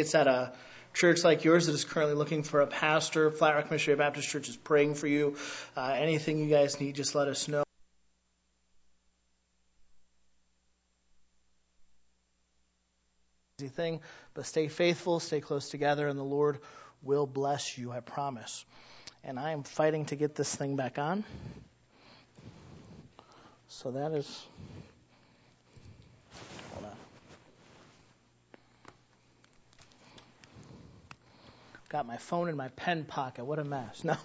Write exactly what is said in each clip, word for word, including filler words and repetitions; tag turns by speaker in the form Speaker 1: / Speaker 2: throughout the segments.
Speaker 1: It's at a church like yours that is currently looking for a pastor. Flat Rock Missionary Baptist Church is praying for you. Uh, anything you guys need, just let us know. Thing, but stay faithful, stay close together, and the Lord will bless you, I promise. And I am fighting to get this thing back on. So that is, hold on. Got my phone in my pen pocket. What a mess. No.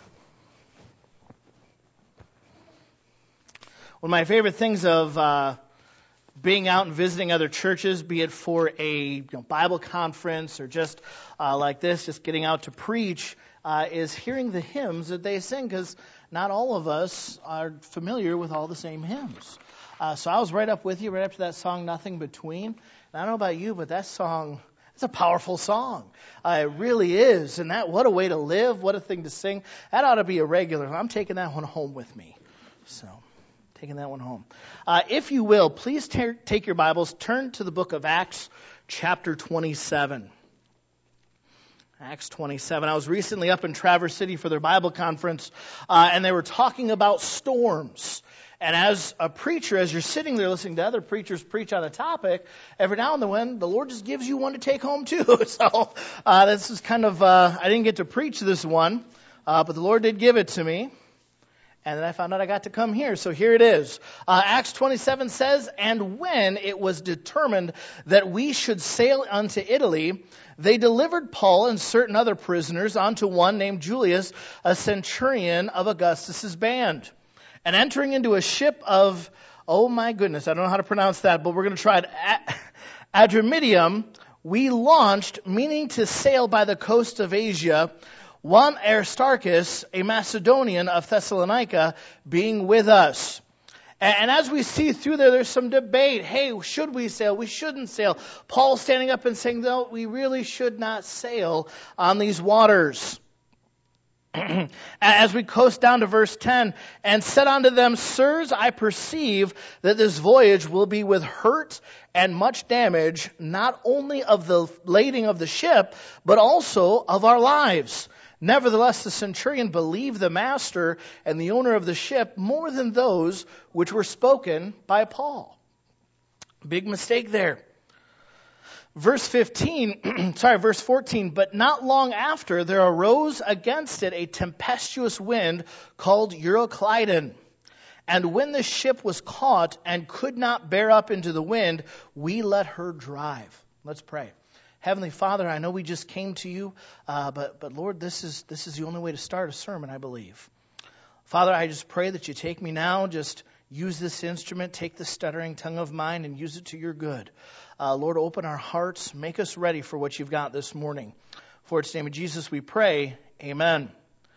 Speaker 1: One of my favorite things of uh, being out and visiting other churches, be it for a you know, Bible conference or just uh, like this, just getting out to preach, uh, is hearing the hymns that they sing, because not all of us are familiar with all the same hymns. Uh, so I was right up with you, right up to that song, Nothing Between. And I don't know about you, but that song, it's a powerful song. Uh, it really is. And that, what a way to live, what a thing to sing. That ought to be a regular. I'm taking that one home with me. So... Taking that one home. Uh, if you will, please ter- take your Bibles, turn to the book of Acts, chapter twenty-seven. Acts twenty-seven. I was recently up in Traverse City for their Bible conference, uh, and they were talking about storms. And as a preacher, as you're sitting there listening to other preachers preach on a topic, every now and then the Lord just gives you one to take home too. So uh, this is kind of, uh, I didn't get to preach this one, uh, but the Lord did give it to me. And then I found out I got to come here. So here it is. Uh, Acts twenty-seven says, "And when it was determined that we should sail unto Italy, they delivered Paul and certain other prisoners unto one named Julius, a centurion of Augustus's band. And entering into a ship of," oh my goodness, I don't know how to pronounce that, but we're going to try it, Adramyttium, we launched, meaning to sail by the coast of Asia, one Aristarchus, a Macedonian of Thessalonica, being with us. And as we see through there, there's some debate. Hey, should we sail? We shouldn't sail. Paul standing up and saying, no, we really should not sail on these waters. As we coast down to verse ten, "And said unto them, Sirs, I perceive that this voyage will be with hurt and much damage, not only of the lading of the ship, but also of our lives. Nevertheless, the centurion believed the master and the owner of the ship more than those which were spoken by Paul." Big mistake there. Verse fifteen, sorry, verse fourteen, "But not long after there arose against it a tempestuous wind called Euroclydon. And when the ship was caught and could not bear up into the wind, we let her drive." Let's pray. Heavenly Father, I know we just came to you, uh, but but Lord, this is this is the only way to start a sermon, I believe. Father, I just pray that you take me now, just use this instrument, take the stuttering tongue of mine and use it to your good. Uh, Lord, open our hearts, make us ready for what you've got this morning. For it's in the name of Jesus we pray, amen.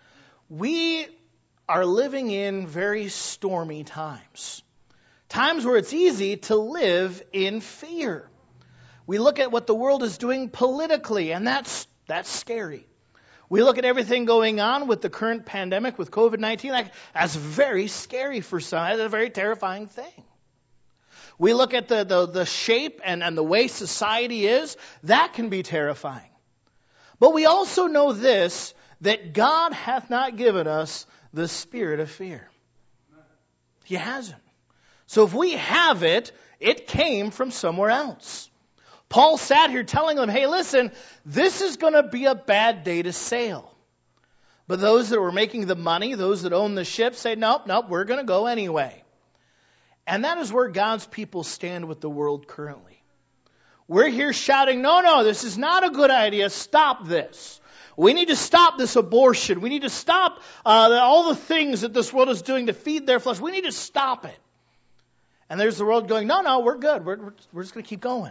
Speaker 1: We are living in very stormy times. Times where it's easy to live in fear. We look at what the world is doing politically, and that's that's scary. We look at everything going on with the current pandemic, with covid nineteen, like, that's very scary for some. That's a very terrifying thing. We look at the, the, the shape and, and the way society is, that can be terrifying. But we also know this, that God hath not given us the spirit of fear. He hasn't. So if we have it, it came from somewhere else. Paul sat here telling them, hey, listen, this is going to be a bad day to sail. But those that were making the money, those that own the ship, say, nope, nope, we're going to go anyway. And that is where God's people stand with the world currently. We're here shouting, no, no, this is not a good idea. Stop this. We need to stop this abortion. We need to stop uh, all the things that this world is doing to feed their flesh. We need to stop it. And there's the world going, no, no, we're good. We're, we're, we're just going to keep going.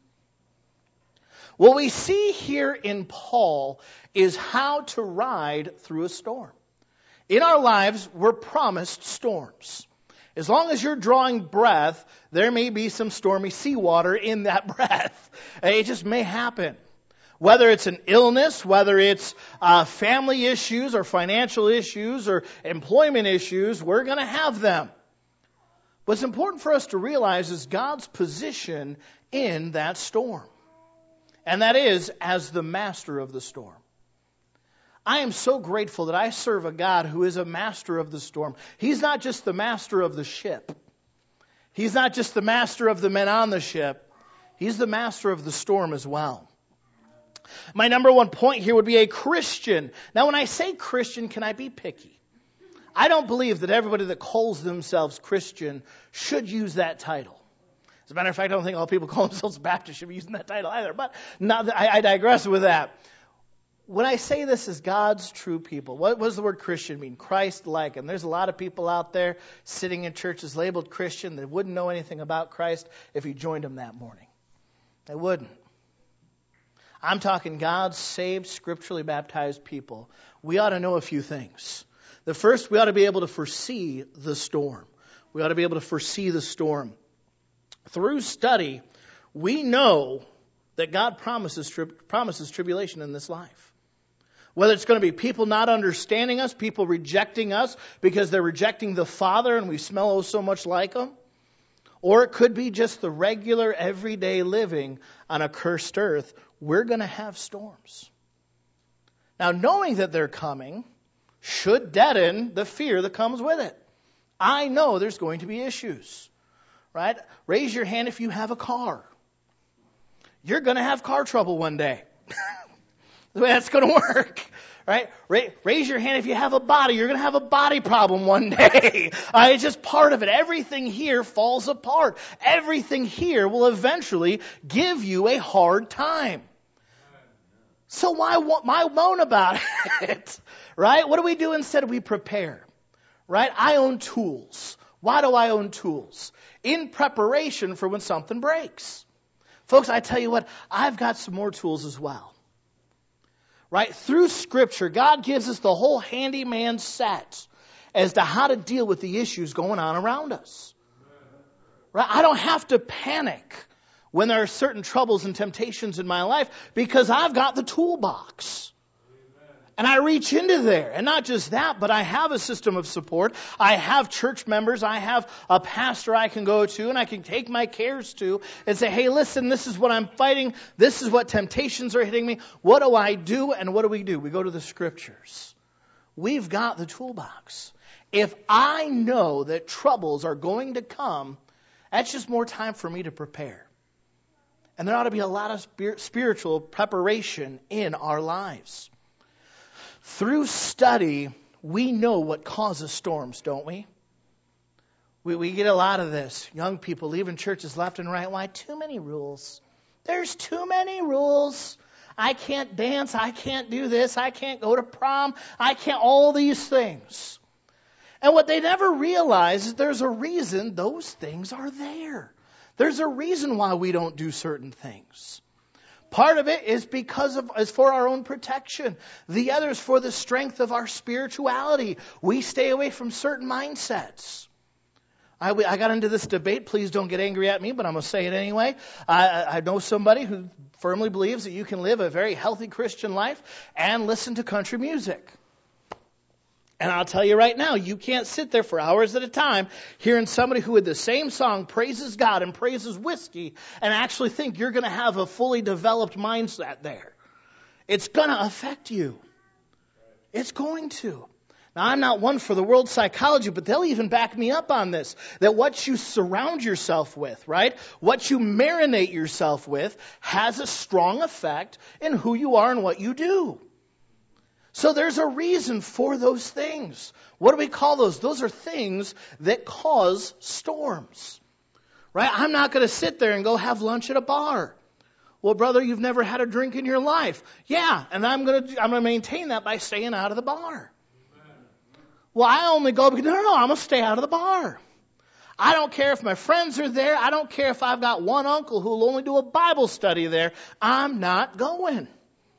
Speaker 1: What we see here in Paul is how to ride through a storm. In our lives, we're promised storms. As long as you're drawing breath, there may be some stormy seawater in that breath. It just may happen. Whether it's an illness, whether it's uh, family issues or financial issues or employment issues, we're going to have them. What's important for us to realize is God's position in that storm. And that is as the master of the storm. I am so grateful that I serve a God who is a master of the storm. He's not just the master of the ship. He's not just the master of the men on the ship. He's the master of the storm as well. My number one point here would be a Christian. Now, when I say Christian, can I be picky? I don't believe that everybody that calls themselves Christian should use that title. As a matter of fact, I don't think all people call themselves Baptist should be using that title either. But not that, I, I digress with that. When I say this as God's true people, what, what does the word Christian mean? Christ-like. And there's a lot of people out there sitting in churches labeled Christian that wouldn't know anything about Christ if you joined them that morning. They wouldn't. I'm talking God's saved, scripturally baptized people. We ought to know a few things. The first, we ought to be able to foresee the storm. We ought to be able to foresee the storm. Through study, we know that God promises, tri- promises tribulation in this life. Whether it's going to be people not understanding us, people rejecting us because they're rejecting the Father and we smell oh so much like Him. Or it could be just the regular, everyday living on a cursed earth. We're going to have storms. Now, knowing that they're coming should deaden the fear that comes with it. I know there's going to be issues, right? Raise your hand if you have a car. You're going to have car trouble one day. The way that's going to work, right? Ra- raise your hand if you have a body. You're going to have a body problem one day. Uh, it's just part of it. Everything here falls apart. Everything here will eventually give you a hard time. So why, why moan about it, right? What do we do instead? We prepare, right? I own tools. Why do I own tools? In preparation for when something breaks. Folks, I tell you what, I've got some more tools as well. Right? Through Scripture, God gives us the whole handyman set as to how to deal with the issues going on around us. Right? I don't have to panic when there are certain troubles and temptations in my life because I've got the toolbox. And I reach into there. And not just that, but I have a system of support. I have church members. I have a pastor I can go to and I can take my cares to and say, hey, listen, this is what I'm fighting. This is what temptations are hitting me. What do I do? And what do we do? We go to the Scriptures. We've got the toolbox. If I know that troubles are going to come, that's just more time for me to prepare. And there ought to be a lot of spiritual preparation in our lives. Through study, we know what causes storms, don't we? We we get a lot of this. Young people leaving churches left and right. Why? Too many rules. There's too many rules. I can't dance. I can't do this. I can't go to prom. I can't, all these things. And what they never realize is there's a reason those things are there. There's a reason why we don't do certain things. Part of it is because of is for our own protection. The other is for the strength of our spirituality. We stay away from certain mindsets. I, I got into this debate. Please don't get angry at me, but I'm going to say it anyway. I, I know somebody who firmly believes that you can live a very healthy Christian life and listen to country music. And I'll tell you right now, you can't sit there for hours at a time hearing somebody who with the same song praises God and praises whiskey and actually think you're going to have a fully developed mindset there. It's going to affect you. It's going to. Now, I'm not one for the world psychology, but they'll even back me up on this. That what you surround yourself with, right? What you marinate yourself with has a strong effect in who you are and what you do. So there's a reason for those things. What do we call those? Those are things that cause storms. Right? I'm not going to sit there and go have lunch at a bar. Well, brother, you've never had a drink in your life. Yeah, and I'm going to I'm going to maintain that by staying out of the bar. Well, I only go because, no, no, no, I'm going to stay out of the bar. I don't care if my friends are there. I don't care if I've got one uncle who will only do a Bible study there. I'm not going.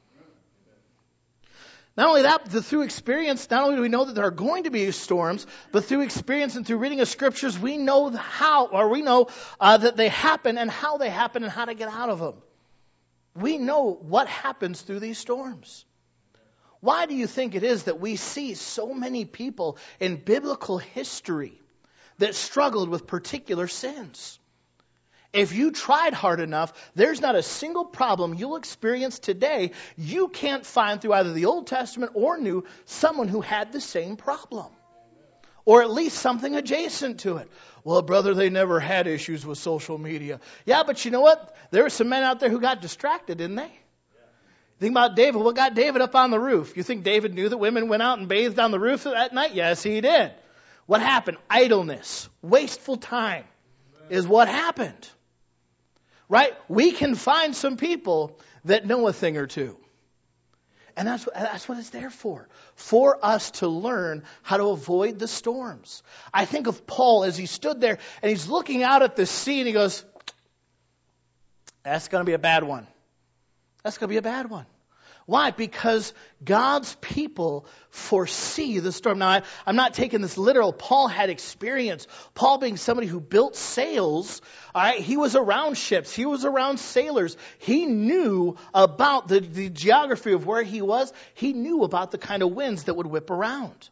Speaker 1: Not only that, but through experience, not only do we know that there are going to be storms, but through experience and through reading of Scriptures, we know how, or we know uh, that they happen and how they happen and how to get out of them. We know what happens through these storms. Why do you think it is that we see so many people in biblical history that struggled with particular sins? If you tried hard enough, there's not a single problem you'll experience today you can't find through either the Old Testament or New someone who had the same problem. Or at least something adjacent to it. Well, brother, they never had issues with social media. Yeah, but you know what? There were some men out there who got distracted, didn't they? Think about David. What got David up on the roof? You think David knew that women went out and bathed on the roof at night? Yes, he did. What happened? Idleness, wasteful time is what happened. Right? We can find some people that know a thing or two. And that's, that's what it's there for. For us to learn how to avoid the storms. I think of Paul as he stood there and he's looking out at the sea and he goes, that's going to be a bad one. That's going to be a bad one. Why? Because God's people foresee the storm. Now, I, I'm not taking this literal. Paul had experience. Paul being somebody who built sails, all right, he was around ships. He was around sailors. He knew about the, the geography of where he was. He knew about the kind of winds that would whip around.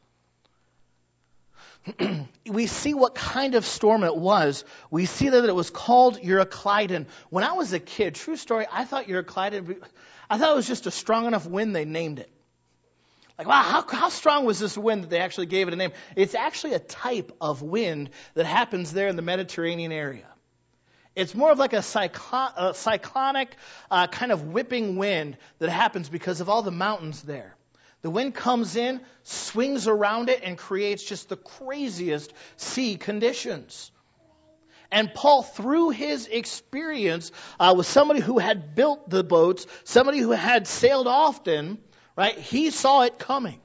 Speaker 1: We see what kind of storm it was. We see that it was called Euroclydon. When I was a kid, true story, I thought Euroclydon, I thought it was just a strong enough wind they named it. Like, wow, how, how strong was this wind that they actually gave it a name? It's actually a type of wind that happens there in the Mediterranean area. It's more of like a, cyclo- a cyclonic uh, kind of whipping wind that happens because of all the mountains there. The wind comes in, swings around it, and creates just the craziest sea conditions. And Paul, through his experience uh, with somebody who had built the boats, somebody who had sailed often, right, he saw it coming.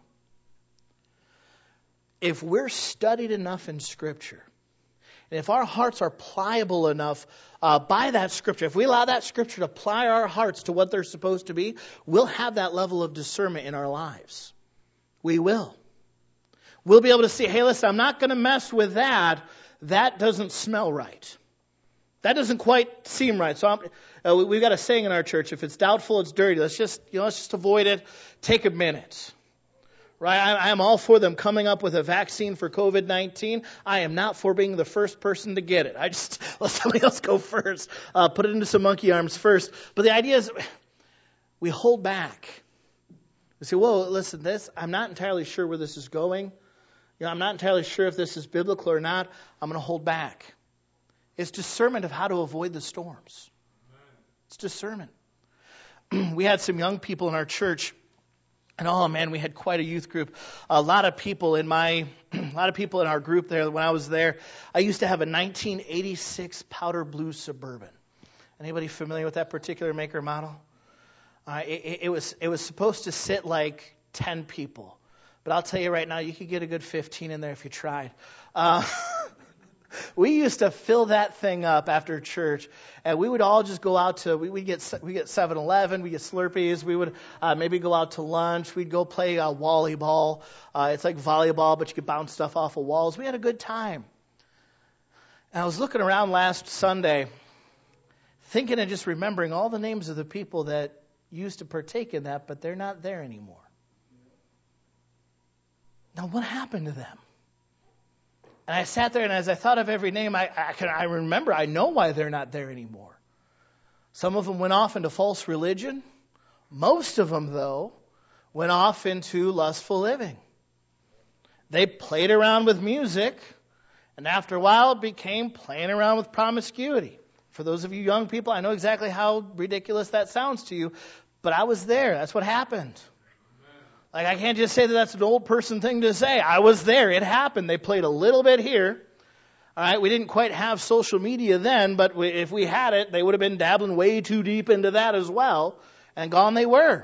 Speaker 1: If we're studied enough in Scripture, and if our hearts are pliable enough uh, by that Scripture, if we allow that Scripture to apply our hearts to what they're supposed to be, we'll have that level of discernment in our lives. We will. We'll be able to see, hey, listen, I'm not going to mess with that. That doesn't smell right. That doesn't quite seem right. So I'm, uh, we, we've got a saying in our church: if it's doubtful, it's dirty. Let's just, you know, let's just avoid it. Take a minute. Right? I, I am all for them coming up with a vaccine for covid nineteen. I am not for being the first person to get it. I just let somebody else go first. Uh, put it into some monkey arms first. But the idea is, we hold back. We say, "Whoa, listen, this. I'm not entirely sure where this is going. You know, I'm not entirely sure if this is biblical or not. I'm going to hold back." It's discernment of how to avoid the storms. It's discernment. We had some young people in our church, and oh man, we had quite a youth group. A lot of people in my, a lot of people in our group there. When I was there, I used to have a nineteen eighty-six powder blue Suburban. Anybody familiar with that particular make or model? Uh, it, it was it was supposed to sit like ten people. But I'll tell you right now, you could get a good fifteen in there if you tried. Uh, we used to fill that thing up after church, and we would all just go out to, we would get we get seven eleven, we get Slurpees, we would uh, maybe go out to lunch, we'd go play uh, volleyball. Uh, it's like volleyball, but you could bounce stuff off of walls. We had a good time. And I was looking around last Sunday, thinking and just remembering all the names of the people that used to partake in that, but they're not there anymore. Now, what happened to them? And I sat there, and as I thought of every name, I, I, can, I remember, I know why they're not there anymore. Some of them went off into false religion. Most of them, though, went off into lustful living. They played around with music, and after a while it became playing around with promiscuity. For those of you young people, I know exactly how ridiculous that sounds to you, but I was there. That's what happened. Like, I can't just say that that's an old person thing to say. I was there. It happened. They played a little bit here. All right, we didn't quite have social media then, but we, if we had it, they would have been dabbling way too deep into that as well, and gone they were.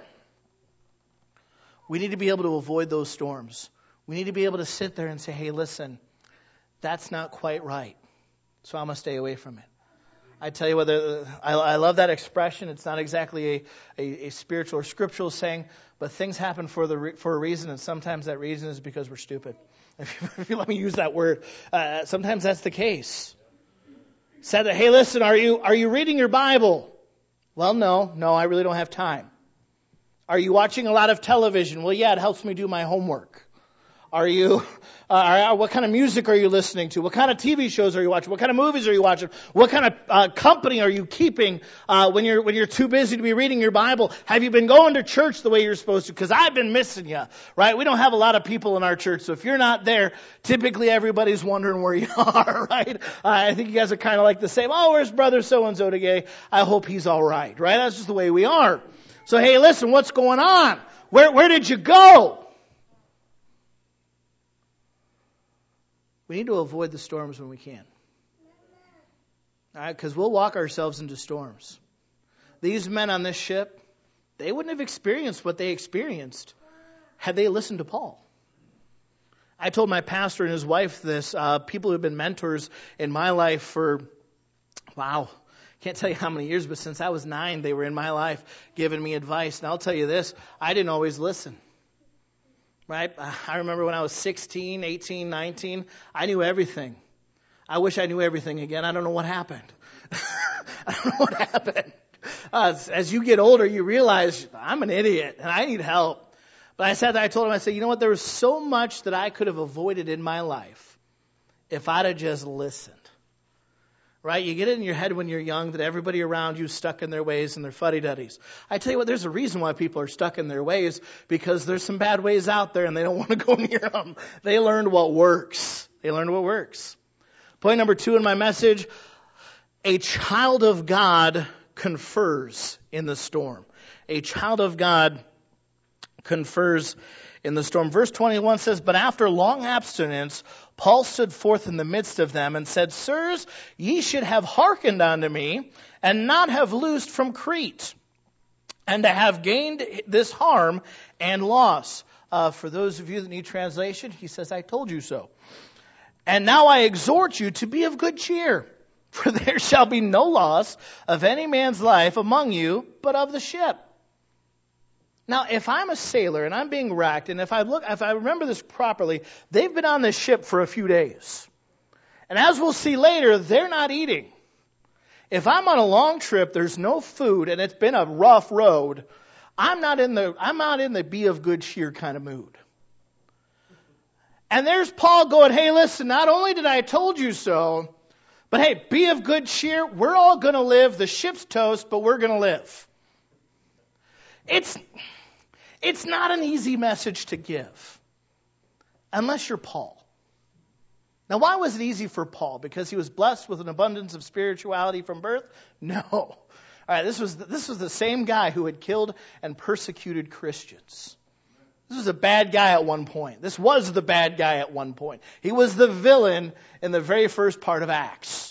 Speaker 1: We need to be able to avoid those storms. We need to be able to sit there and say, hey, listen, that's not quite right, so I'm going to stay away from it. I tell you what, I, I love that expression. It's not exactly a, a, a spiritual or scriptural saying, but things happen for the for a reason, and sometimes that reason is because we're stupid. If you, if you let me use that word, uh, sometimes that's the case. Said that, hey, listen, are you are you reading your Bible? Well, no, no, I really don't have time. Are you watching a lot of television? Well, yeah, it helps me do my homework. Are you, uh, what kind of music are you listening to? What kind of T V shows are you watching? What kind of movies are you watching? What kind of uh, company are you keeping uh, when you're when you're too busy to be reading your Bible? Have you been going to church the way you're supposed to? Because I've been missing you, right? We don't have a lot of people in our church, so if you're not there, typically everybody's wondering where you are, right? Uh, I think you guys are kind of like the same. Oh, where's brother so-and-so today? I hope he's all right, right? That's just the way we are. So hey, listen, what's going on? Where where did you go? We need to avoid the storms when we can. All right, because we'll walk ourselves into storms. These men on this ship, they wouldn't have experienced what they experienced had they listened to Paul. I told my pastor and his wife this, uh, people who have been mentors in my life for, wow, can't tell you how many years, but since I was nine, they were in my life giving me advice. And I'll tell you this, I didn't always listen. Right? I remember when I was sixteen, eighteen, nineteen, I knew everything. I wish I knew everything again. I don't know what happened. I don't know what happened. Uh, as, as you get older, you realize I'm an idiot and I need help. But I said that I told him, I said, you know what? There was so much that I could have avoided in my life if I'd have just listened. Right? You get it in your head when you're young that everybody around you is stuck in their ways and they're fuddy-duddies. I tell you what, there's a reason why people are stuck in their ways, because there's some bad ways out there and they don't want to go near them. They learned what works. They learned what works. Point number two in my message, a child of God confers in the storm. A child of God confers in the storm. Verse twenty-one says, but after long abstinence, Paul stood forth in the midst of them and said, sirs, ye should have hearkened unto me, and not have loosed from Crete, and to have gained this harm and loss. Uh, for those of you that need translation, he says, I told you so. And now I exhort you to be of good cheer, for there shall be no loss of any man's life among you, but of the ship. Now, if I'm a sailor and I'm being wrecked, and if I look, if I remember this properly, they've been on this ship for a few days. And as we'll see later, they're not eating. If I'm on a long trip, there's no food, and it's been a rough road, I'm not in the, I'm not in the be of good cheer kind of mood. And there's Paul going, hey, listen, not only did I told you so, but hey, be of good cheer. We're all going to live. The ship's toast, but we're going to live. It's, it's not an easy message to give unless you're Paul. Now, why was it easy for Paul? Because he was blessed with an abundance of spirituality from birth? No. All right, this was, this was the same guy who had killed and persecuted Christians. This was a bad guy at one point. This was the bad guy at one point. He was the villain in the very first part of Acts.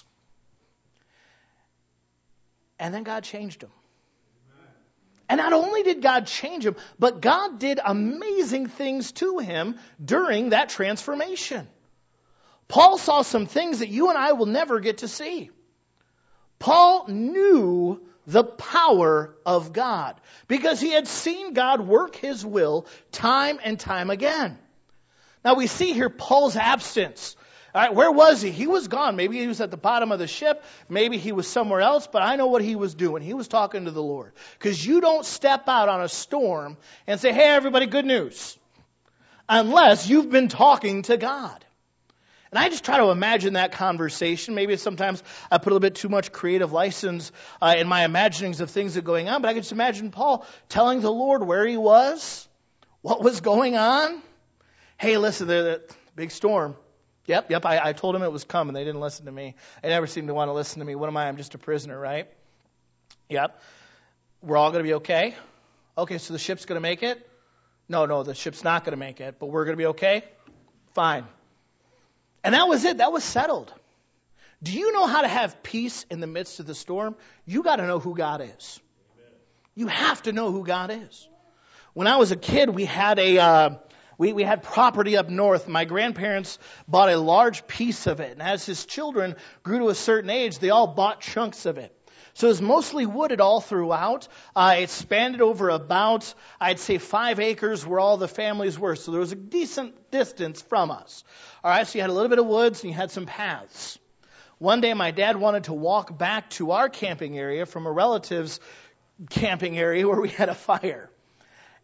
Speaker 1: And then God changed him. And not only did God change him, but God did amazing things to him during that transformation. Paul saw some things that you and I will never get to see. Paul knew the power of God because he had seen God work his will time and time again. Now we see here Paul's absence. All right, where was he? He was gone. Maybe he was at the bottom of the ship. Maybe he was somewhere else, but I know what he was doing. He was talking to the Lord. Because you don't step out on a storm and say, hey, everybody, good news. Unless you've been talking to God. And I just try to imagine that conversation. Maybe sometimes I put a little bit too much creative license uh, in my imaginings of things that are going on. But I can just imagine Paul telling the Lord where he was, what was going on. Hey, listen, the big storm. Yep, yep, I, I told them it was coming. They didn't listen to me. They never seem to want to listen to me. What am I? I'm just a prisoner, right? Yep. We're all going to be okay? Okay, so the ship's going to make it? No, no, the ship's not going to make it, but we're going to be okay? Fine. And that was it. That was settled. Do you know how to have peace in the midst of the storm? You got to know who God is. You have to know who God is. When I was a kid, we had a... Uh, We, we had property up north. My grandparents bought a large piece of it. And as his children grew to a certain age, they all bought chunks of it. So it was mostly wooded all throughout. Uh, it spanned over about, I'd say, five acres where all the families were. So there was a decent distance from us. All right, so you had a little bit of woods and you had some paths. One day my dad wanted to walk back to our camping area from a relative's camping area where we had a fire.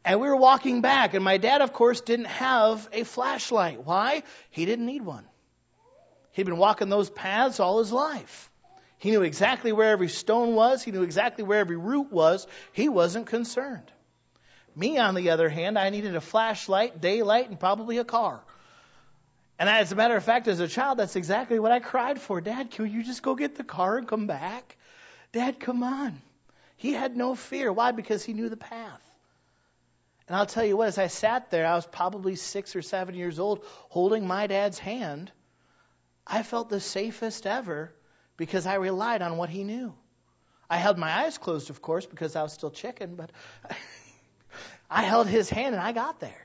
Speaker 1: And we were walking back, and my dad, of course, didn't have a flashlight. Why? He didn't need one. He'd been walking those paths all his life. He knew exactly where every stone was. He knew exactly where every root was. He wasn't concerned. Me, on the other hand, I needed a flashlight, daylight, and probably a car. And as a matter of fact, as a child, that's exactly what I cried for. Dad, can you just go get the car and come back? Dad, come on. He had no fear. Why? Because he knew the path. And I'll tell you what, as I sat there, I was probably six or seven years old, holding my dad's hand. I felt the safest ever because I relied on what he knew. I held my eyes closed, of course, because I was still chicken, but I held his hand and I got there.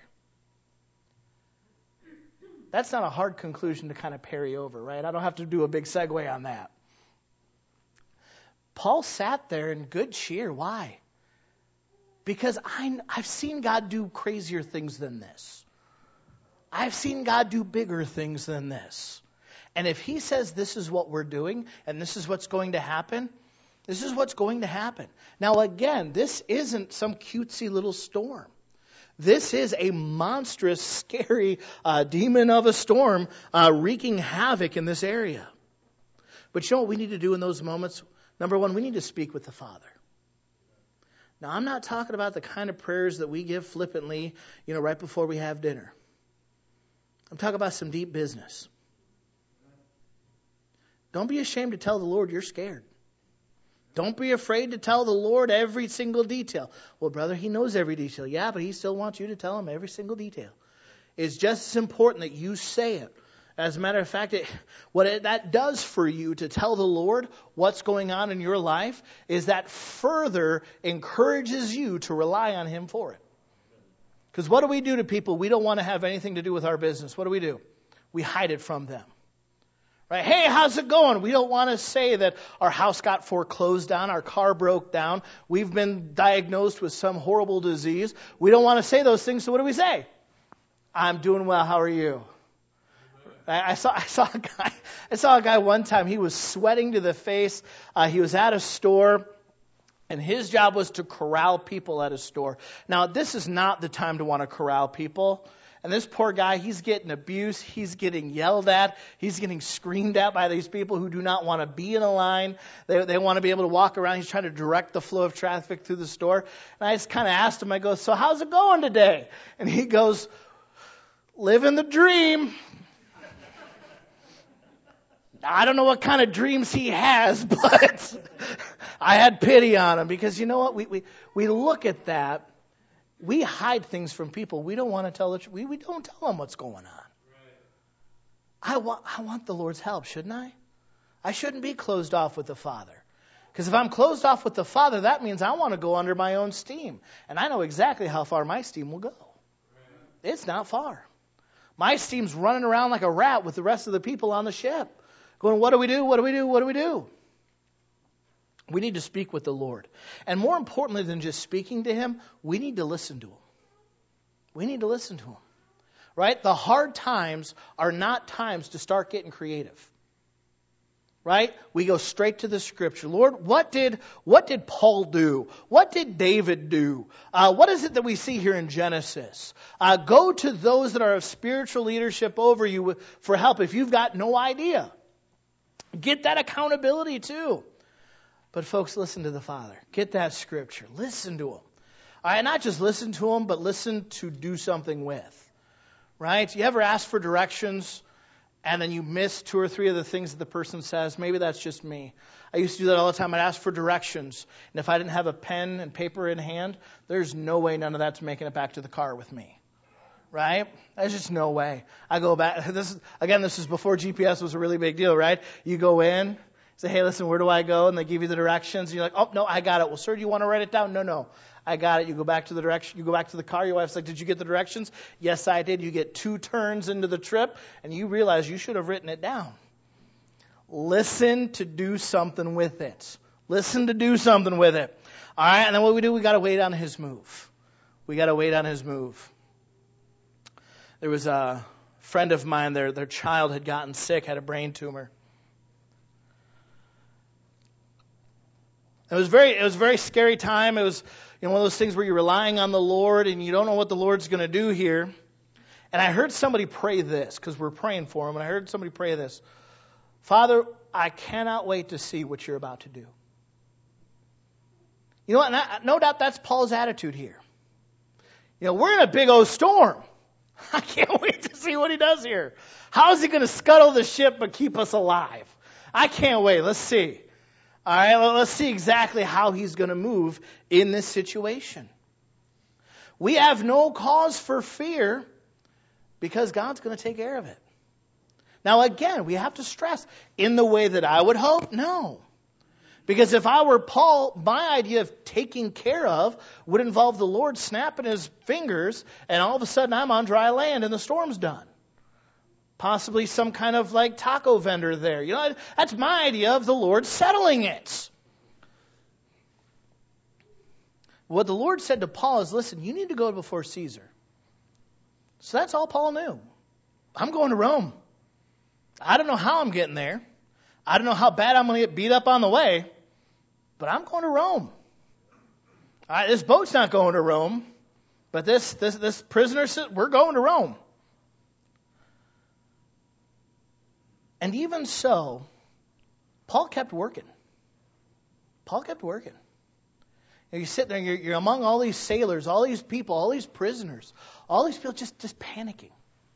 Speaker 1: That's not a hard conclusion to kind of parry over, right? I don't have to do a big segue on that. Paul sat there in good cheer. Why? Because I, I've seen God do crazier things than this. I've seen God do bigger things than this. And if he says this is what we're doing and this is what's going to happen, this is what's going to happen. Now again, this isn't some cutesy little storm. This is a monstrous, scary uh, demon of a storm uh, wreaking havoc in this area. But you know what we need to do in those moments? Number one, we need to speak with the Father. Now, I'm not talking about the kind of prayers that we give flippantly, you know, right before we have dinner. I'm talking about some deep business. Don't be ashamed to tell the Lord you're scared. Don't be afraid to tell the Lord every single detail. Well, brother, he knows every detail. Yeah, but he still wants you to tell him every single detail. It's just as important that you say it. As a matter of fact, it, what it, that does for you to tell the Lord what's going on in your life is that further encourages you to rely on him for it. Because what do we do to people? We don't want to have anything to do with our business. What do we do? We hide it from them. Right? Hey, how's it going? We don't want to say that our house got foreclosed on, our car broke down, we've been diagnosed with some horrible disease. We don't want to say those things, so what do we say? I'm doing well, how are you? I saw I saw a guy I saw a guy one time. He was sweating to the face. Uh, he was at a store, and his job was to corral people at a store. Now, this is not the time to want to corral people. And this poor guy, he's getting abused. He's getting yelled at. He's getting screamed at by these people who do not want to be in a line. They they want to be able to walk around. He's trying to direct the flow of traffic through the store. And I just kind of asked him. I go, so how's it going today? And he goes, living the dream. I don't know what kind of dreams he has, but I had pity on him because you know what? We we we look at that. We hide things from people. We don't want to tell the truth. We we don't tell them what's going on. Right. I want I want the Lord's help, shouldn't I? I shouldn't be closed off with the Father. Because if I'm closed off with the Father, that means I want to go under my own steam. And I know exactly how far my steam will go. Right. It's not far. My steam's running around like a rat with the rest of the people on the ship. Going, what do we do? What do we do? What do we do? We need to speak with the Lord. And more importantly than just speaking to him, we need to listen to him. We need to listen to him. Right? The hard times are not times to start getting creative. Right? We go straight to the scripture. Lord, what did what did Paul do? What did David do? Uh, what is it that we see here in Genesis? Uh, go to those that are of spiritual leadership over you for help if you've got no idea. Get that accountability too. But folks, listen to the Father. Get that scripture. Listen to him. All right, not just listen to him, but listen to do something with. Right? You ever ask for directions and then you miss two or three of the things that the person says? Maybe that's just me. I used to do that all the time. I'd ask for directions. And if I didn't have a pen and paper in hand, there's no way none of that's making it back to the car with me. Right? There's just no way. I go back. This is, again, this is before G P S was a really big deal, right? You go in, say, hey, listen, where do I go? And they give you the directions. And you're like, oh, no, I got it. Well, sir, do you want to write it down? No, no. I got it. You go back to the direction. You go back to the car. Your wife's like, did you get the directions? Yes, I did. You get two turns into the trip, and you realize you should have written it down. Listen to do something with it. Listen to do something with it. All right, and then what we do, we got to wait on his move. We got to wait on his move. There was a friend of mine, their, their child had gotten sick, had a brain tumor. It was very, it was a very scary time. It was, You know, one of those things where you're relying on the Lord and you don't know what the Lord's going to do here. And I heard somebody pray this, because we're praying for him, and I heard somebody pray this. Father, I cannot wait to see what you're about to do. You know what? I, no doubt that's Paul's attitude here. You know, we're in a big old storm. I can't wait to see what he does here. How is he going to scuttle the ship but keep us alive? I can't wait. Let's see. All right, let's see exactly how he's going to move in this situation. We have no cause for fear because God's going to take care of it. Now, again, we have to stress, in the way that I would hope, no. Because if I were Paul, my idea of taking care of would involve the Lord snapping his fingers, and all of a sudden I'm on dry land and the storm's done. Possibly some kind of like taco vendor there. You know, that's my idea of the Lord settling it. What the Lord said to Paul is, listen, you need to go before Caesar. So that's all Paul knew. I'm going to Rome. I don't know how I'm getting there. I don't know how bad I'm going to get beat up on the way. But I'm going to Rome. All right, this boat's not going to Rome. But this, this, this prisoner says, we're going to Rome. And even so, Paul kept working. Paul kept working. And you sit there and you're, you're among all these sailors, all these people, all these prisoners, all these people just, just panicking.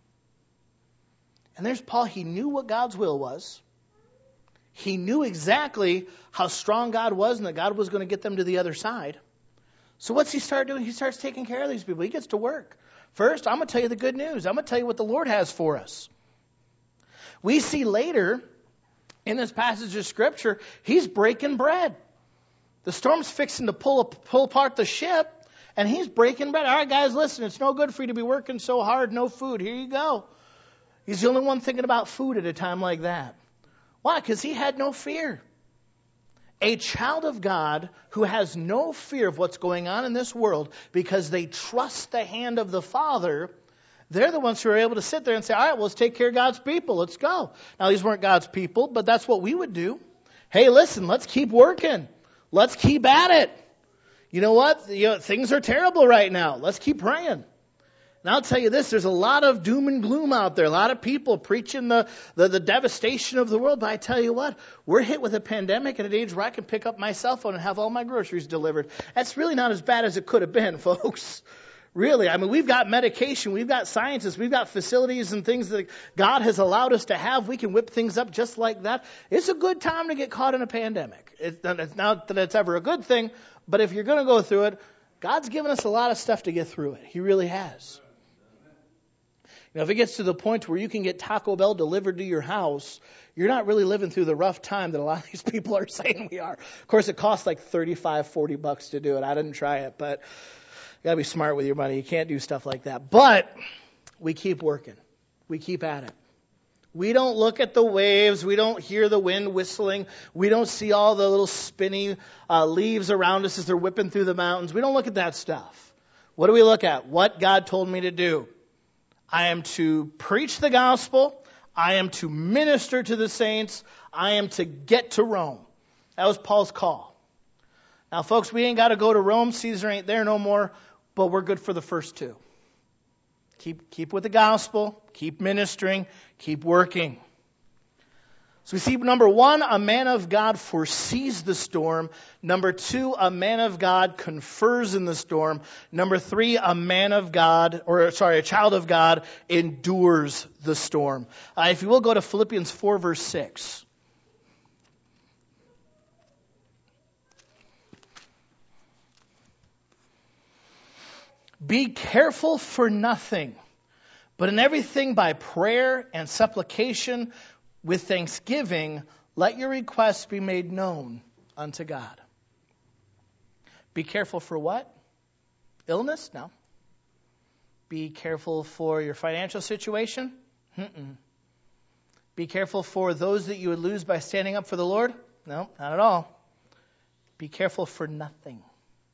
Speaker 1: And there's Paul. He knew what God's will was. He knew exactly how strong God was and that God was going to get them to the other side. So what's he start doing? He starts taking care of these people. He gets to work. First, I'm going to tell you the good news. I'm going to tell you what the Lord has for us. We see later in this passage of Scripture, he's breaking bread. The storm's fixing to pull, pull apart the ship, and he's breaking bread. All right, guys, listen, it's no good for you to be working so hard, no food. Here you go. He's the only one thinking about food at a time like that. Why? Because he had no fear. A child of God who has no fear of what's going on in this world because they trust the hand of the Father, they're the ones who are able to sit there and say, all right, well, let's take care of God's people. Let's go. Now, these weren't God's people, but that's what we would do. Hey, listen, let's keep working. Let's keep at it. You know what? You know, things are terrible right now. Let's keep praying. And I'll tell you this, there's a lot of doom and gloom out there. A lot of people preaching the, the, the devastation of the world. But I tell you what, we're hit with a pandemic at an age where I can pick up my cell phone and have all my groceries delivered. That's really not as bad as it could have been, folks. Really, I mean, we've got medication, we've got scientists, we've got facilities and things that God has allowed us to have. We can whip things up just like that. It's a good time to get caught in a pandemic. It's not that it's ever a good thing, but if you're going to go through it, God's given us a lot of stuff to get through it. He really has. You know, if it gets to the point where you can get Taco Bell delivered to your house, you're not really living through the rough time that a lot of these people are saying we are. Of course, it costs like thirty-five, forty bucks to do it. I didn't try it, but you got to be smart with your money. You can't do stuff like that. But we keep working. We keep at it. We don't look at the waves. We don't hear the wind whistling. We don't see all the little spinny uh, leaves around us as they're whipping through the mountains. We don't look at that stuff. What do we look at? What God told me to do. I am to preach the gospel. I am to minister to the saints. I am to get to Rome. That was Paul's call. Now, folks, we ain't got to go to Rome. Caesar ain't there no more, but we're good for the first two. Keep, keep with the gospel. Keep ministering. Keep working. So we see, number one, a man of God foresees the storm. Number two, a man of God confers in the storm. Number three, a man of God, or sorry, a child of God endures the storm. Uh, if you will, go to Philippians four, verse six. Be careful for nothing, but in everything by prayer and supplication with thanksgiving, let your requests be made known unto God. Be careful for what? Illness? No. Be careful for your financial situation? Mm-mm. Be careful for those that you would lose by standing up for the Lord? No, not at all. Be careful for nothing.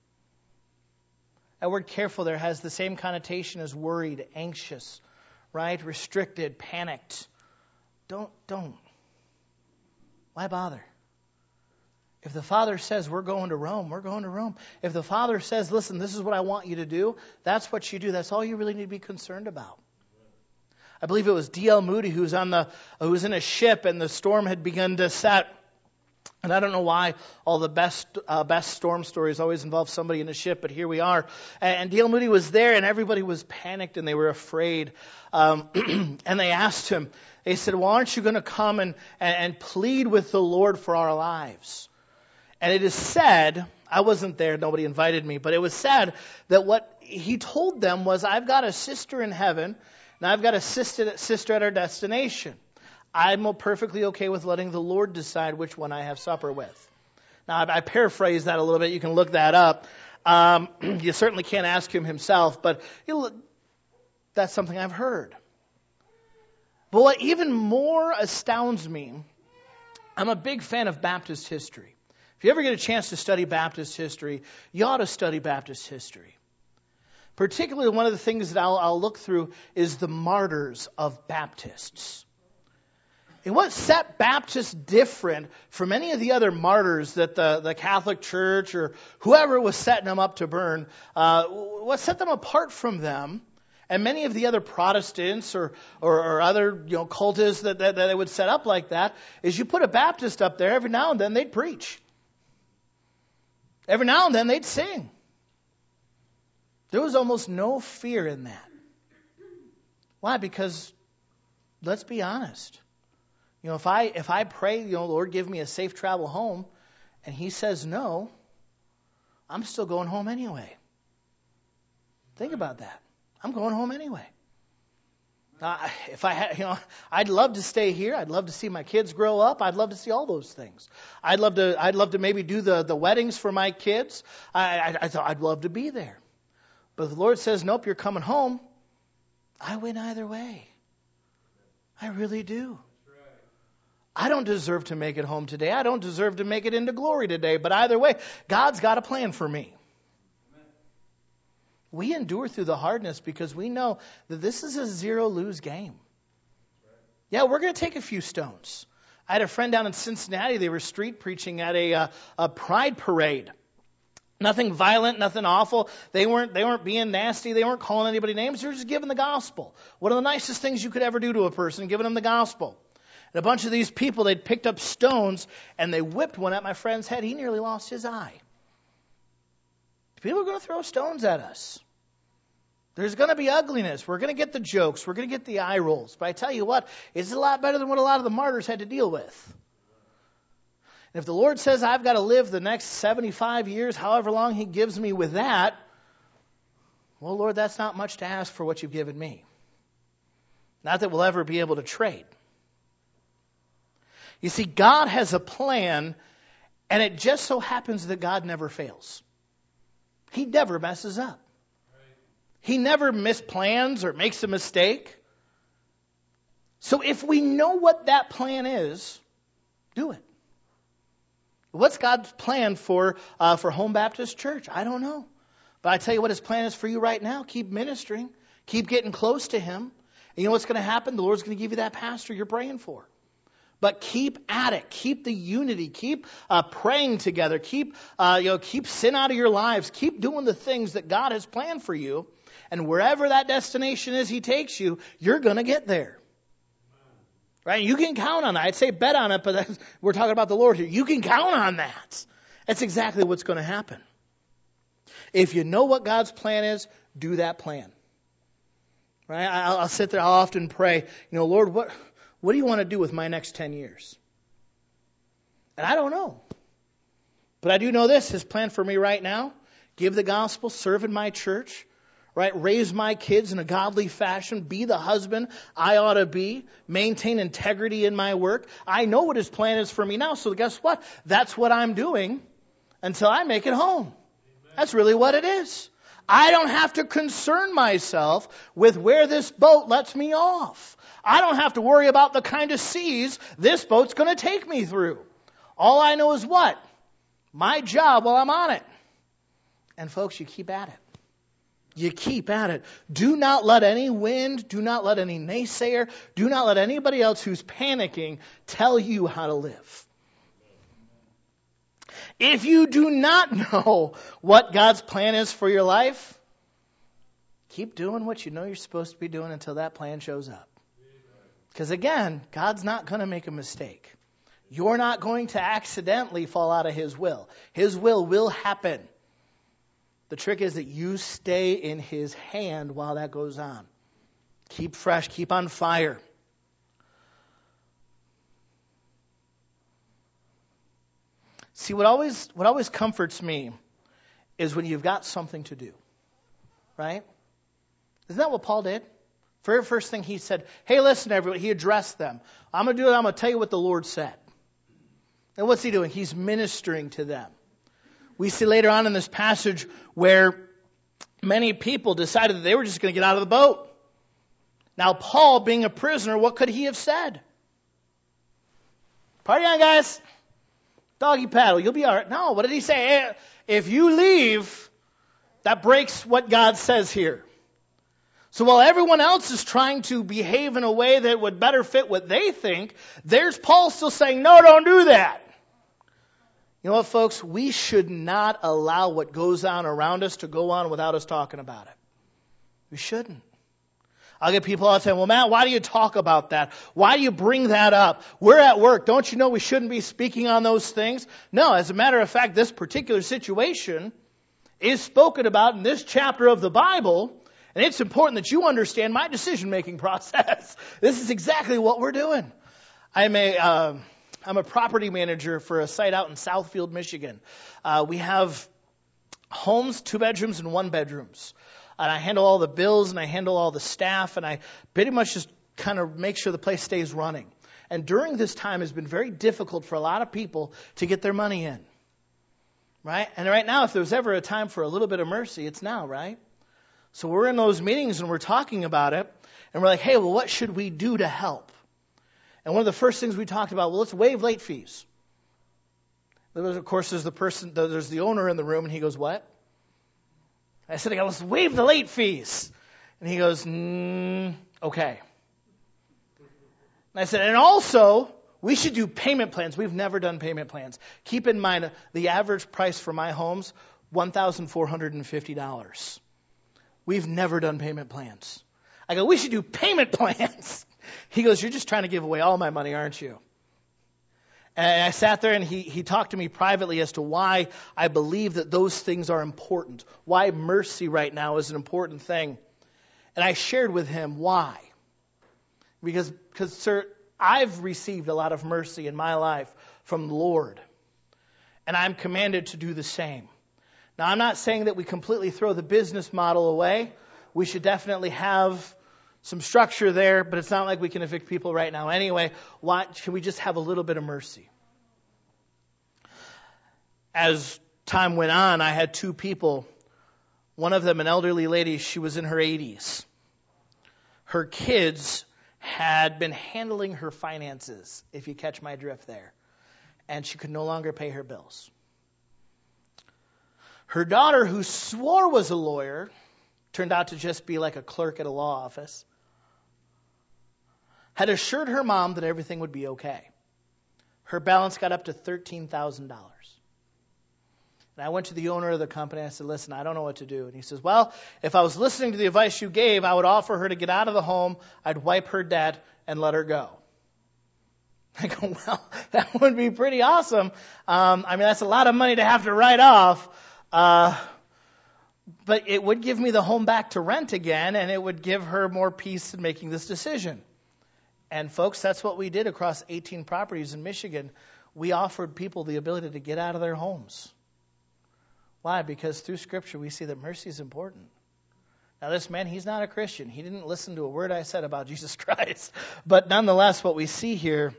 Speaker 1: That word careful there has the same connotation as worried, anxious, right? Restricted, panicked. Don't, don't. Why bother? If the Father says we're going to Rome, we're going to Rome. If the Father says, listen, this is what I want you to do, that's what you do. That's all you really need to be concerned about. I believe it was D L Moody who was on the who was in a ship and the storm had begun to set. And I don't know why all the best uh, best storm stories always involve somebody in a ship, but here we are. And, and D L Moody was there, and everybody was panicked and they were afraid. Um, and they asked him, they said, well, aren't you going to come and, and, and plead with the Lord for our lives? And it is said, I wasn't there, nobody invited me, but it was said that what he told them was, I've got a sister in heaven, and I've got a sister, sister at our destination. I'm perfectly okay with letting the Lord decide which one I have supper with. Now, I, I paraphrase that a little bit. You can look that up. Um, you certainly can't ask him himself, but he'll, that's something I've heard. But what even more astounds me, I'm a big fan of Baptist history. If you ever get a chance to study Baptist history, you ought to study Baptist history. Particularly, one of the things that I'll, I'll look through is the martyrs of Baptists. And what set Baptists different from any of the other martyrs that the, the Catholic Church or whoever was setting them up to burn, uh, what set them apart from them and many of the other Protestants or, or, or other you know cultists that, that, that they would set up like that is you put a Baptist up there, every now and then they'd preach. Every now and then they'd sing. There was almost no fear in that. Why? Because, let's be honest. You know, if I if I pray, you know, Lord, give me a safe travel home, and He says no, I'm still going home anyway. Think about that. I'm going home anyway. Uh, if I had, you know, I'd love to stay here. I'd love to see my kids grow up. I'd love to see all those things. I'd love to. I'd love to maybe do the, the weddings for my kids. I, I, I thought I'd love to be there. But if the Lord says, nope, you're coming home, I win either way. I really do. I don't deserve to make it home today. I don't deserve to make it into glory today. But either way, God's got a plan for me. We endure through the hardness because we know that this is a zero-lose game. Yeah, we're going to take a few stones. I had a friend down in Cincinnati. They were street preaching at a, uh, a pride parade. Nothing violent, nothing awful. They weren't they weren't being nasty. They weren't calling anybody names. They were just giving the gospel. One of the nicest things you could ever do to a person, giving them the gospel. And a bunch of these people, they'd picked up stones and they whipped one at my friend's head. He nearly lost his eye. People are going to throw stones at us. There's going to be ugliness. We're going to get the jokes. We're going to get the eye rolls. But I tell you what, it's a lot better than what a lot of the martyrs had to deal with. And if the Lord says I've got to live the next seventy-five years, however long He gives me with that, well, Lord, that's not much to ask for what you've given me. Not that we'll ever be able to trade. You see, God has a plan, and it just so happens that God never fails. He never messes up. He never misplans or makes a mistake. So if we know what that plan is, do it. What's God's plan for uh, for Home Baptist Church? I don't know. But I tell you what His plan is for you right now. Keep ministering. Keep getting close to Him. And you know what's going to happen? The Lord's going to give you that pastor you're praying for. But keep at it. Keep the unity. Keep uh, praying together. Keep uh, you know keep sin out of your lives. Keep doing the things that God has planned for you. And wherever that destination is He takes you, you're going to get there. Right? You can count on that. I'd say bet on it, but that's, we're talking about the Lord here. You can count on that. That's exactly what's going to happen. If you know what God's plan is, do that plan. Right? I'll, I'll sit there. I'll often pray, you know, Lord, what, what do you want to do with my next ten years? And I don't know. But I do know this. His plan for me right now, give the gospel, serve in my church, right? Raise my kids in a godly fashion, be the husband I ought to be, maintain integrity in my work. I know what His plan is for me now, so guess what? That's what I'm doing until I make it home. Amen. That's really what it is. I don't have to concern myself with where this boat lets me off. I don't have to worry about the kind of seas this boat's going to take me through. All I know is what? My job while I'm on it. And folks, you keep at it. You keep at it. Do not let any wind, do not let any naysayer, do not let anybody else who's panicking tell you how to live. If you do not know what God's plan is for your life, keep doing what you know you're supposed to be doing until that plan shows up. Because again, God's not going to make a mistake. You're not going to accidentally fall out of His will. His will will happen. The trick is that you stay in His hand while that goes on. Keep fresh, keep on fire. See, what always what always comforts me is when you've got something to do. Right? Isn't that what Paul did? Very first thing he said, hey, listen, everybody, he addressed them. I'm going to do it. I'm going to tell you what the Lord said. And what's he doing? He's ministering to them. We see later on in this passage where many people decided that they were just going to get out of the boat. Now, Paul, being a prisoner, what could he have said? Party on, guys. Doggy paddle. You'll be all right. No, what did he say? Hey, if you leave, that breaks what God says here. So while everyone else is trying to behave in a way that would better fit what they think, there's Paul still saying, no, don't do that. You know what, folks? We should not allow what goes on around us to go on without us talking about it. We shouldn't. I'll get people all the time, well, Matt, why do you talk about that? Why do you bring that up? We're at work. Don't you know we shouldn't be speaking on those things? No, as a matter of fact, this particular situation is spoken about in this chapter of the Bible. And it's important that you understand my decision-making process. This is exactly what we're doing. I'm a, uh, I'm a property manager for a site out in Southfield, Michigan. Uh, we have homes, two bedrooms and one bedrooms. And I handle all the bills and I handle all the staff and I pretty much just kind of make sure the place stays running. And during this time it's been very difficult for a lot of people to get their money in. Right? And right now, if there's ever a time for a little bit of mercy, it's now, right? So we're in those meetings and we're talking about it. And we're like, hey, well, what should we do to help? And one of the first things we talked about, well, let's waive late fees. Of course, there's the person, there's the owner in the room, and he goes, what? I said, let's waive the late fees. And he goes, mm, okay. And I said, and also, we should do payment plans. We've never done payment plans. Keep in mind, the average price for my home's one thousand four hundred fifty dollars. We've never done payment plans. I go, we should do payment plans. He goes, you're just trying to give away all my money, aren't you? And I sat there and he, he talked to me privately as to why I believe that those things are important. Why mercy right now is an important thing. And I shared with him why. Because, because sir, I've received a lot of mercy in my life from the Lord. And I'm commanded to do the same. Now, I'm not saying that we completely throw the business model away. We should definitely have some structure there, but it's not like we can evict people right now anyway. Why should we just have a little bit of mercy? As time went on, I had two people. One of them, an elderly lady, she was in her eighties. Her kids had been handling her finances, if you catch my drift there. And she could no longer pay her bills. Her daughter, who swore was a lawyer, turned out to just be like a clerk at a law office, had assured her mom that everything would be okay. Her balance got up to thirteen thousand dollars. And I went to the owner of the company. I said, listen, I don't know what to do. And he says, well, if I was listening to the advice you gave, I would offer her to get out of the home. I'd wipe her debt and let her go. I go, well, that would be pretty awesome. Um, I mean, that's a lot of money to have to write off. Uh, but it would give me the home back to rent again, and it would give her more peace in making this decision. And folks, that's what we did across eighteen properties in Michigan. We offered people the ability to get out of their homes. Why? Because through Scripture we see that mercy is important. Now this man, he's not a Christian. He didn't listen to a word I said about Jesus Christ. But nonetheless, what we see here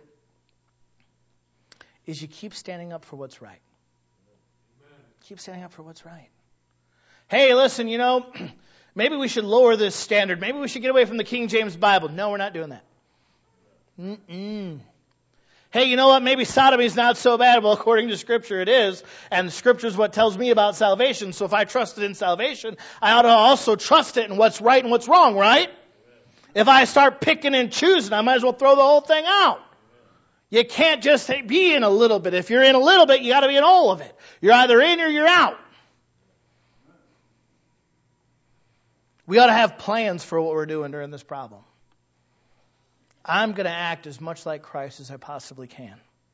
Speaker 1: is you keep standing up for what's right. Keep standing up for what's right. Hey, listen, you know, maybe we should lower this standard. Maybe we should get away from the King James Bible. No, we're not doing that. Mm-mm. Hey, you know what? Maybe sodomy is not so bad. Well, according to Scripture, it is. And Scripture is what tells me about salvation. So if I trusted in salvation, I ought to also trust it in what's right and what's wrong, right? If I start picking and choosing, I might as well throw the whole thing out. You can't just be in a little bit. If you're in a little bit, you got to be in all of it. You're either in or you're out. We ought to have plans for what we're doing during this problem. I'm going to act as much like Christ as I possibly can.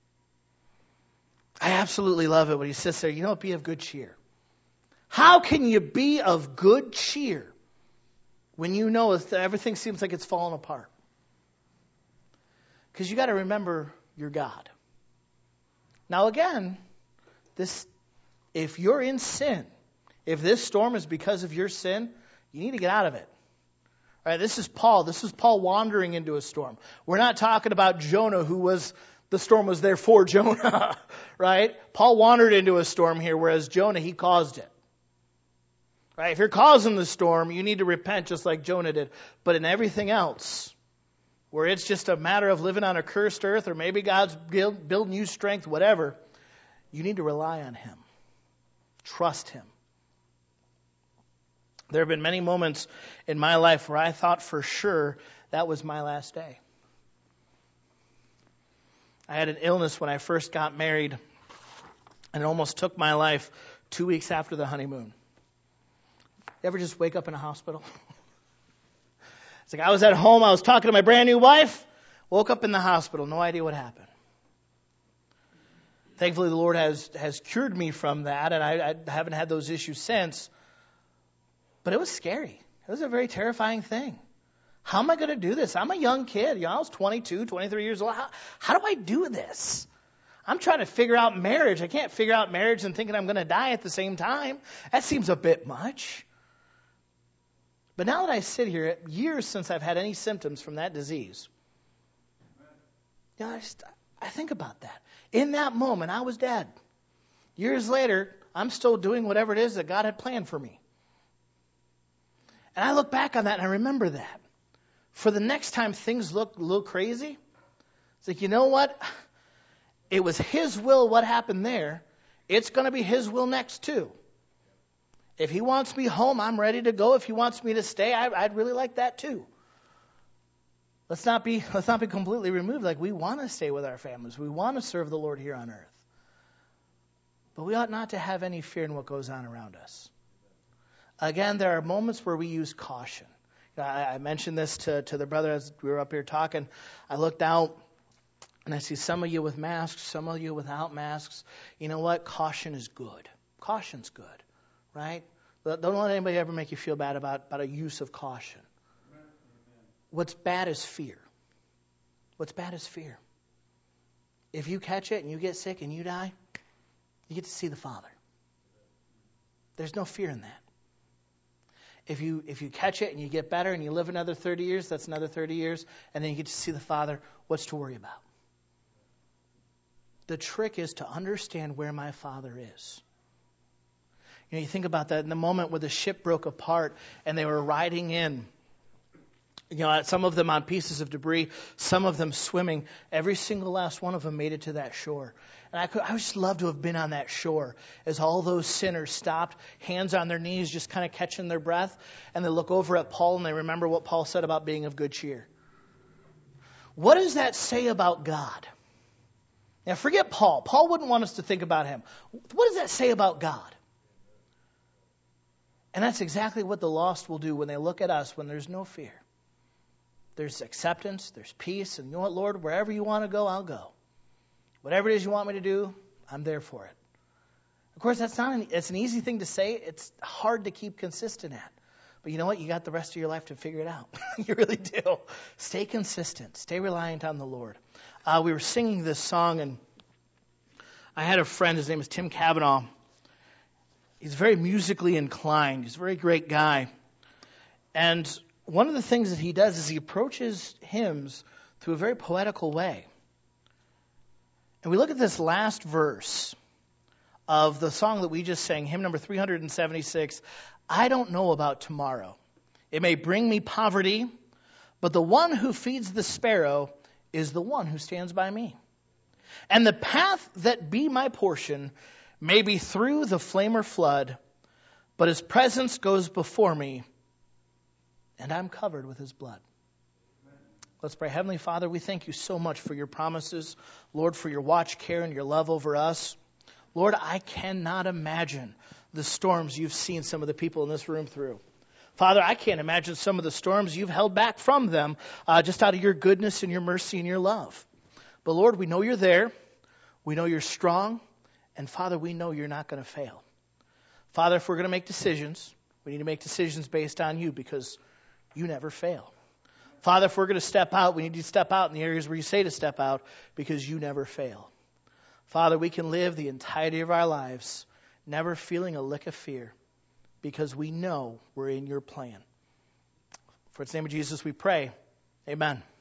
Speaker 1: I absolutely love it when he sits there, you know, be of good cheer. How can you be of good cheer when you know that everything seems like it's falling apart? Because you got to remember your God. Now again, this, if you're in sin, if this storm is because of your sin, you need to get out of it. All right, this is Paul. This is Paul wandering into a storm. We're not talking about Jonah, who was, the storm was there for Jonah, right? Paul wandered into a storm here, whereas Jonah, he caused it. Right? If you're causing the storm, you need to repent just like Jonah did. But in everything else, where it's just a matter of living on a cursed earth, or maybe God's build, building you strength, whatever, you need to rely on Him. Trust Him. There have been many moments in my life where I thought for sure that was my last day. I had an illness when I first got married, and it almost took my life two weeks after the honeymoon. You ever just wake up in a hospital? It's like I was at home, I was talking to my brand new wife, woke up in the hospital, no idea what happened. Thankfully, the Lord has, has cured me from that, and I, I haven't had those issues since. But it was scary. It was a very terrifying thing. How am I going to do this? I'm a young kid. You know, I was twenty-two, twenty-three years old. How, how do I do this? I'm trying to figure out marriage. I can't figure out marriage and thinking I'm going to die at the same time. That seems a bit much. But now that I sit here, years since I've had any symptoms from that disease, you know, I, just, I think about that. In that moment, I was dead. Years later, I'm still doing whatever it is that God had planned for me. And I look back on that and I remember that. For the next time things look a little crazy, it's like, you know what? It was His will what happened there. It's going to be His will next too. If He wants me home, I'm ready to go. If He wants me to stay, I, I'd really like that too. Let's not be let's not be completely removed. Like, we want to stay with our families. We want to serve the Lord here on earth. But we ought not to have any fear in what goes on around us. Again, there are moments where we use caution. I, I mentioned this to, to the brother as we were up here talking. I looked out and I see some of you with masks, some of you without masks. You know what? Caution is good. Caution's good. Right? Don't let anybody ever make you feel bad about, about a use of caution. Amen. What's bad is fear. What's bad is fear. If you catch it and you get sick and you die, you get to see the Father. There's no fear in that. If you if you catch it and you get better and you live another thirty years, that's another thirty years, and then you get to see the Father, what's to worry about? The trick is to understand where my Father is. You know, you think about that in the moment where the ship broke apart and they were riding in. You know, some of them on pieces of debris, some of them swimming. Every single last one of them made it to that shore. And I could, I would just love to have been on that shore as all those sinners stopped, hands on their knees, just kind of catching their breath. And they look over at Paul and they remember what Paul said about being of good cheer. What does that say about God? Now, forget Paul. Paul wouldn't want us to think about him. What does that say about God? And that's exactly what the lost will do when they look at us when there's no fear. There's acceptance, there's peace, and you know what, Lord, wherever you want to go, I'll go. Whatever it is you want me to do, I'm there for it. Of course, that's not an, it's an easy thing to say. It's hard to keep consistent at. But you know what? You got the rest of your life to figure it out. You really do. Stay consistent. Stay reliant on the Lord. Uh, we were singing this song, and I had a friend. His name is Tim Cavanaugh. He's very musically inclined. He's a very great guy. And one of the things that he does is he approaches hymns through a very poetical way. And we look at this last verse of the song that we just sang, hymn number three hundred seventy-six, I don't know about tomorrow. It may bring me poverty, but the one who feeds the sparrow is the one who stands by me. And the path that be my portion may be through the flame or flood, but His presence goes before me, and I'm covered with His blood. Let's pray. Heavenly Father, we thank you so much for your promises. Lord, for your watch care and your love over us. Lord, I cannot imagine the storms you've seen some of the people in this room through. Father, I can't imagine some of the storms you've held back from them uh, just out of your goodness and your mercy and your love. But Lord, we know you're there. We know you're strong. And Father, we know you're not going to fail. Father, if we're going to make decisions, we need to make decisions based on you because you never fail. Father, if we're going to step out, we need to step out in the areas where you say to step out because you never fail. Father, we can live the entirety of our lives never feeling a lick of fear because we know we're in your plan. For its name of Jesus we pray. Amen.